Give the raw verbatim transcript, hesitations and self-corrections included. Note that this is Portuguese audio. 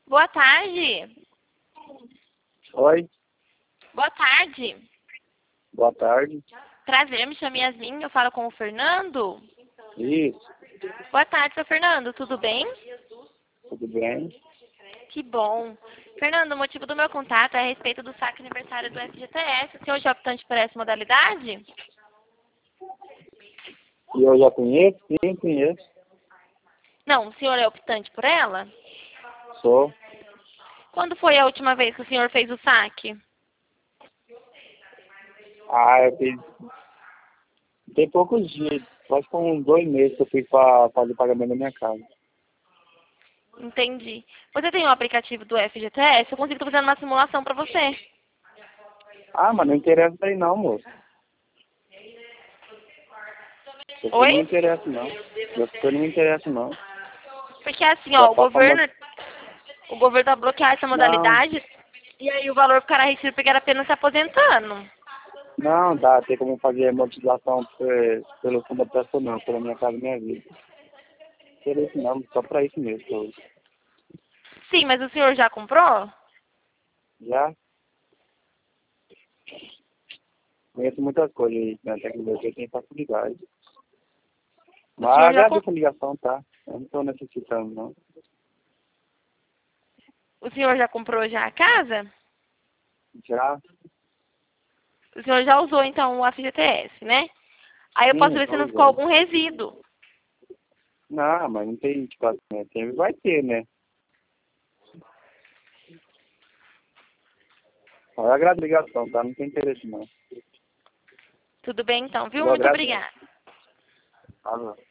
Boa tarde. Oi, Boa tarde. boa tarde. Prazer, me chamo Yasmin, eu falo com o Fernando. Isso, Boa tarde, seu Fernando, tudo bem? tudo bem? Que bom. Fernando, o motivo do meu contato é a respeito do saque aniversário do F G T S. O senhor já é optante por essa modalidade? E eu já conheço? Sim, conheço. Não, o senhor é optante por ela? Sou. Quando foi a última vez que o senhor fez o saque? Ah, eu fiz... Tem poucos dias, quase com uns dois meses que eu fui para fazer o pagamento da minha casa. Entendi. Você tem o aplicativo do F G T S? Eu consigo estar fazendo uma simulação para você. Ah, mas não interessa aí não, moço. Você não me Oi? interessa não. Você não me interessa não. Porque assim, Só ó, o pra falar... governo, o governo vai bloquear essa Não, modalidade e aí o valor ficará retido porque era apenas se aposentando. não dá, tem como fazer amortização pe- pelo fundo operacional, pela minha casa e minha vida. Não interessa não, só pra isso mesmo. que eu- Sim, mas o senhor já comprou? Já conheço muitas coisas aí na tecnologia, tem facilidade. O Mas senhor já, com- agradeço a ligação, tá? Eu não estou necessitando, não. o senhor já comprou já a casa? Já? O senhor já usou então o F G T S, né? Aí eu posso Sim, ver se estou não ficou usando. algum resíduo. Não, mas não tem, tipo assim, né? Tem, vai ter, né? Eu agradeço a ligação, tá? Não tem interesse, não. Tudo bem então, viu? Eu Muito agradeço. obrigada. Alô.